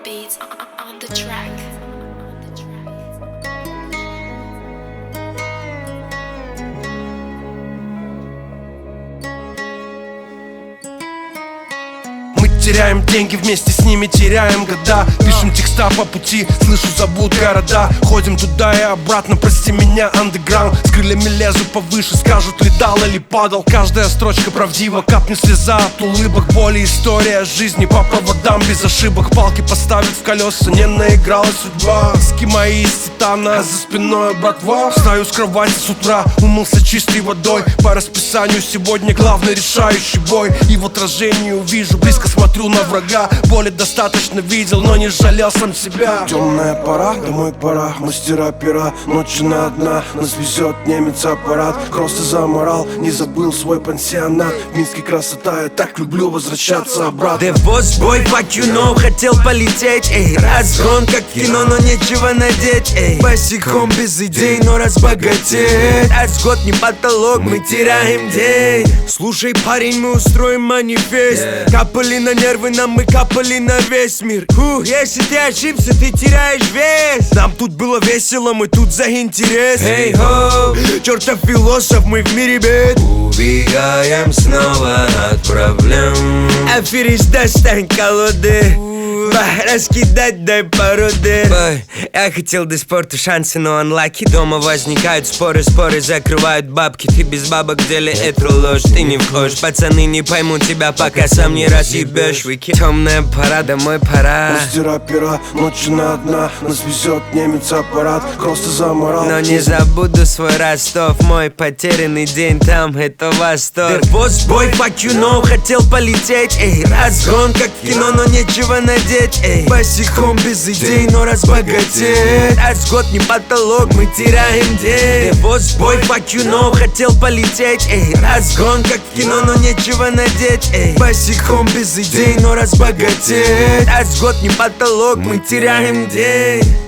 beats on the track. Теряем деньги, вместе с ними теряем года. Пишем текста по пути, слышу, зовут города. Ходим туда и обратно, прости меня, андеграунд. С крыльями лезу повыше, скажут, летал или падал. Каждая строчка правдива, капнет слеза от улыбок. Боли, история жизни по проводам без ошибок. Палки поставят в колеса, не наигралась судьба. Ски мои из титана, а за спиной братва. Встаю с кровати с утра, умылся чистой водой. По расписанию сегодня главный решающий бой. И в отражении увижу, близко смотрю на врага. Боли достаточно видел, но не жалел сам себя. Темная пора, домой пора, мастера пера. Ночью на одна, нас везет немец аппарат. Просто заморал, не забыл свой пансионат. В Минске красота, я так люблю возвращаться обратно. The boss boy, fuck you know, хотел полететь, эй. Разгон как кино, но нечего надеть, эй. Босиком без идей, но разбогатеть. Год не потолок, мы теряем день. Слушай, парень, мы устроим манифест. Капали на нервы нам, мы капали на весь мир. Если ты ошибся, ты теряешь вес. Нам тут было весело, мы тут за интерес. Эй-хоу, чертов философ, мы в мире бед. Убегаем снова от проблем. Аферист, достань колоды. Раскидать дай породы. Я хотел до спорту шансы, но анлаки. Дома возникают споры, закрывают бабки. Ты без бабок в деле, это ложь, ты не вхож. Пацаны не поймут тебя, пока сам не разъебешь. Темная пора, домой пора. Мастера пера, ночью на одна. Нас везет немец аппарат, просто заморал. Но не забуду свой Ростов. Мой потерянный день там, это восторг. The boss boy, fuck you know, хотел полететь, эй. Разгон как кино, но нечего надеть, эй. Босиком без идей, но разбогатеть. Год не потолок, мы теряем день. The boss boy, fuck you know, хотел полететь, эй. Разгон как кино, но нечего надеть, эй. Босиком без идей, но разбогатеть. Год не потолок, мы теряем день.